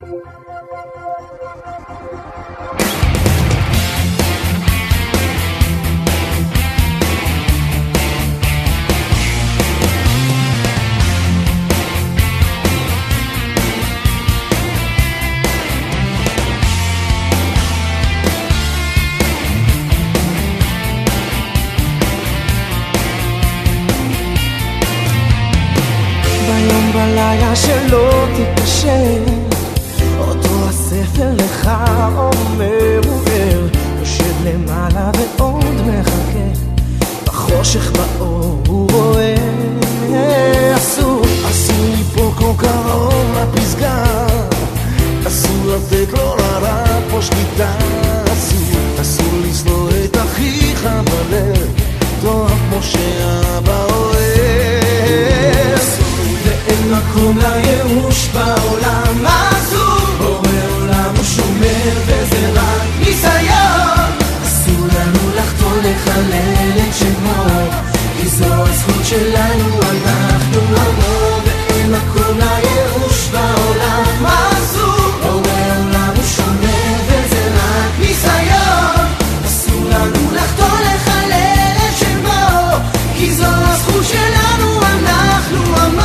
ביום בלילה שלא תתקשר, אותו הספר לך אומר וער, יושב למעלה ועוד מחכה, בחושך באור הוא רואה. אסור לי פה כל קרוב לפסגה, אסור לתת לו לרע פה שליטה, אסור לשנוא את אחיך בלב, תאהב כמו שאבא אוהב. ואין מקום לייאוש בעולם, אסור, בורא עולם הוא שומר וזה רק ניסיון. אסור לנו לחתור לחלל את שמו, כי זו הזכות שלנו, אנחנו עמו. ואין מקום לייאוש בעולם, אסור, בורא עולם הוא שומר וזה רק ניסיון. אסור לנו לחתור לחלל את שמו, כי זו הזכות שלנו, אנחנו עמו.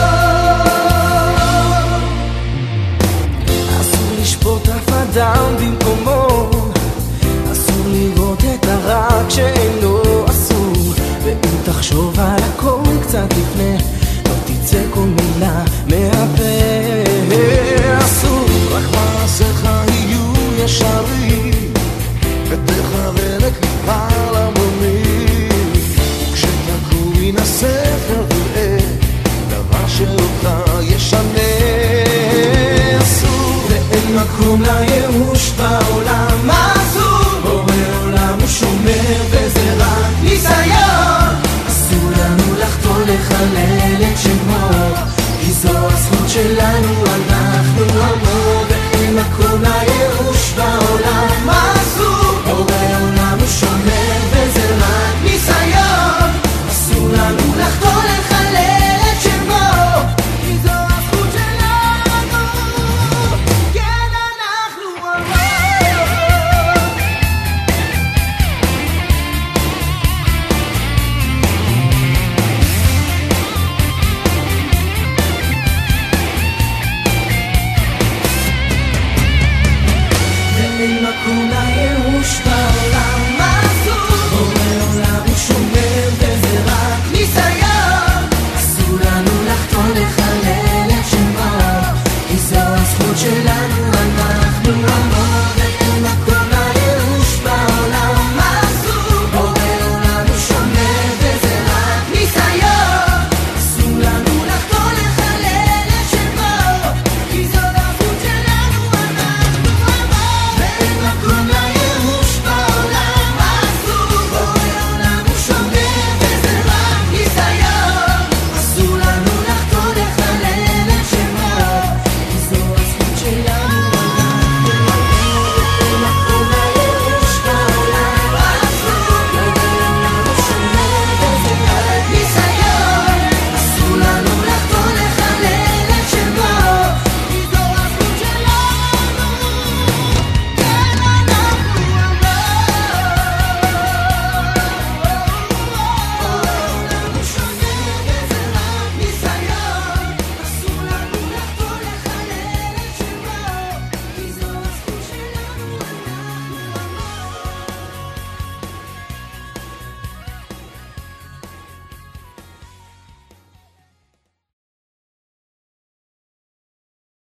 אסור לשפוט אף אדם במקומו, אסור לראות את הרע כשאינו אסור. ואם תחשוב על הכל קצת לפני, לא תצא כל מילה מהפה. אסור רק מעשיך יהיו ישרים, ותכוון את ליבך למרומים. כשתקום מן הספר תראה דבר שאותך ישנה. אסור ואין מקום לייאוש בעולם, אסור, בורא עולם הוא שומר וזה רק ניסיון. אסור לנו לחתור לחלל את שמו, כי זו הזכות שלנו, אנחנו עמו. ואין מקום לייאוש בעולם, אסור, בורא עולם הוא שומר וזה רק ניסיון. אסור לנו לחתור לחלל את שמו, כי זו הזכות שלנו, כן אנחנו עמו. ואין מקום לייאוש בעולם, אסור, בורא עולם הוא שומר וזה רק ניסיון. אסור לנו לחתור לחלל את שמו, כי זו הזכות שלנו, אנחנו עמו. ואין מקום